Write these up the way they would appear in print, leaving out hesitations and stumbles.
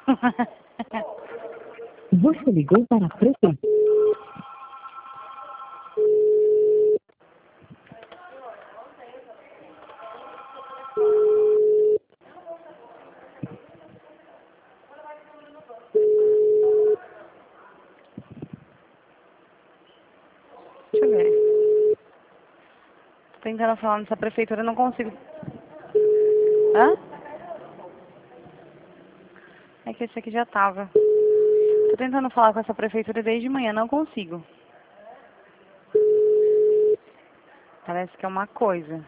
Você ligou para a prefeitura. Deixa eu ver. Tô tentando falar nessa prefeitura, não consigo. Hã? É que esse aqui já tava. Tô tentando falar com essa prefeitura desde manhã, não consigo. Parece que é uma coisa.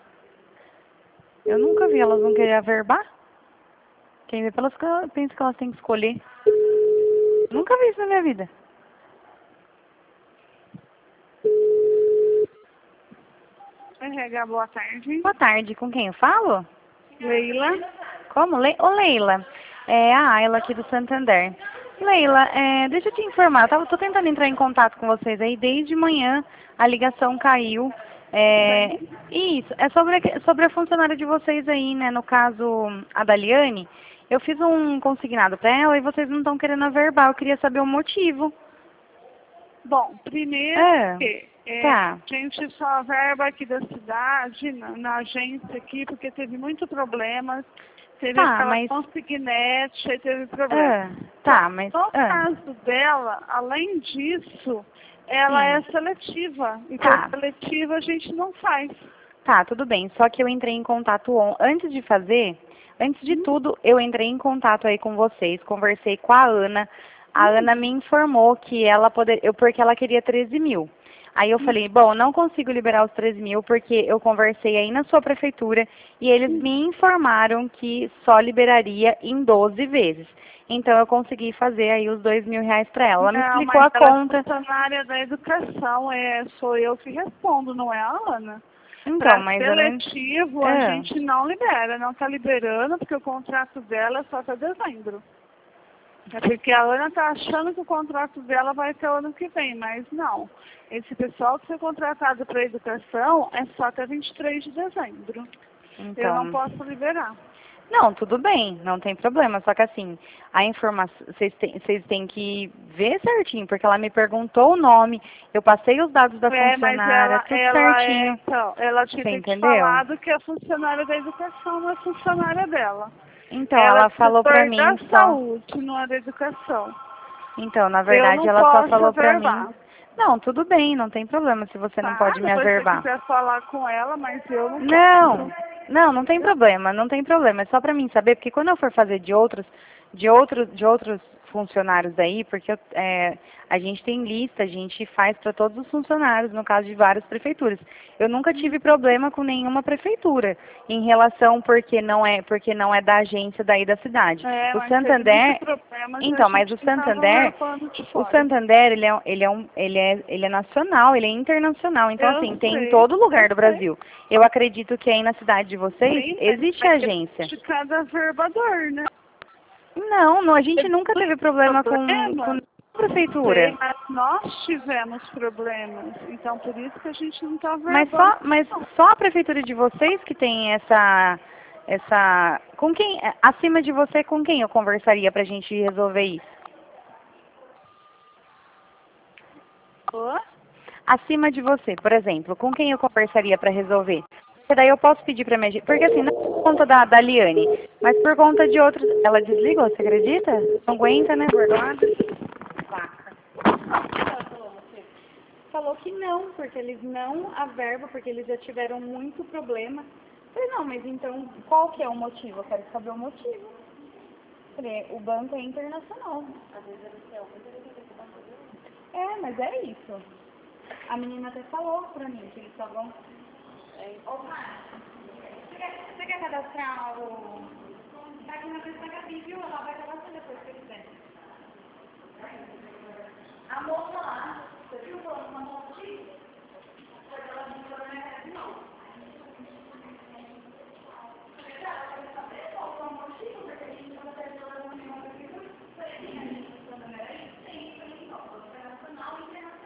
Eu nunca vi elas não querer averbar. Quem vê pelas que pensa que elas têm que escolher. Nunca vi isso na minha vida. RH, boa tarde. Boa tarde, com quem eu falo? Leila. Como? Ô Leila, é a Ayla aqui do Santander. Leila, deixa eu te informar, tô tentando entrar em contato com vocês aí desde manhã, a ligação caiu. Isso, é sobre a funcionária de vocês aí, né? No caso, a Daliane, eu fiz um consignado para ela e vocês não estão querendo averbar, eu queria saber o motivo. Bom, primeiro que Tá. a gente só verba aqui da cidade, na agência aqui, porque teve muitos problemas. Teve aquela consignete, aí teve problema. Mas... No caso dela, além disso, ela é seletiva. Então, seletiva a gente não faz. Tá, tudo bem. Só que eu entrei em contato antes de fazer, antes de tudo, eu entrei em contato aí com vocês, conversei com a Ana. A Ana me informou que ela porque ela queria 13 mil. Aí eu falei, bom, não consigo liberar os 13 mil porque eu conversei aí na sua prefeitura e eles me informaram que só liberaria em 12 vezes. Então eu consegui fazer aí os 2 mil reais para ela. Ela me explicou a conta. É funcionária da educação, sou eu que respondo, não é a Ana. Então, mas seletivo, a gente não libera, não está liberando, porque o contrato dela é só até dezembro. É porque a Ana está achando que o contrato dela vai até o ano que vem, mas não. Esse pessoal que foi contratado para educação é só até 23 de dezembro. Então, eu não posso liberar. Não, tudo bem, não tem problema. Só que assim, a informação, vocês têm que ver certinho, porque ela me perguntou o nome, eu passei os dados da funcionária, tudo certinho. Ela tinha que ter falado que a funcionária da educação não é funcionária dela. Então, ela falou pra mim da saúde, não é da educação. Então, na verdade, ela só falou pra mim. Não, tudo bem, não tem problema se você não pode me averbar. Se você quiser falar com ela, mas eu não posso. Não tem problema, não tem problema. É só pra mim saber, porque quando eu for fazer de outros funcionários aí, porque a gente tem lista, a gente faz para todos os funcionários, no caso de várias prefeituras. Eu nunca tive problema com nenhuma prefeitura em relação porque não é da agência daí da cidade. O Santander, então, mas o Santander, ele é nacional, ele é internacional, então assim, tem em todo lugar do Brasil. Eu acredito que aí na cidade de vocês existe agência. De cada verbador, né? Não, a gente nunca teve problema com a prefeitura. Mas nós tivemos problemas, então por isso que a gente não está verbando. Mas só a prefeitura de vocês que tem essa com quem, acima de você, com quem eu conversaria pra gente resolver isso? Acima de você, por exemplo, com quem eu conversaria para resolver? Porque daí eu posso pedir para minha... Porque assim, não é por conta da Liane, mas por conta de outros... Ela desligou, você acredita? Não aguenta, né, bordoada? Vaca. Falou que não, porque eles não averbam, porque eles já tiveram muito problema. Falei, não, mas então, qual que é o motivo? Eu quero saber o motivo. Falei, o banco é internacional. Às vezes mas é isso. A menina até falou pra mim que eles só vão... Opa! Você quer cadastrar o... Tá aqui na frente da Gabi, viu? Ela vai cadastrar depois que quiser. A moça lá, você viu falando com a moça aqui? Porque ela não foi na minha casa, não. Ela quer saber qual foi o motivo, porque a gente não vai ter problema nenhum aqui. Tem, a gente está aí, tem, internacional,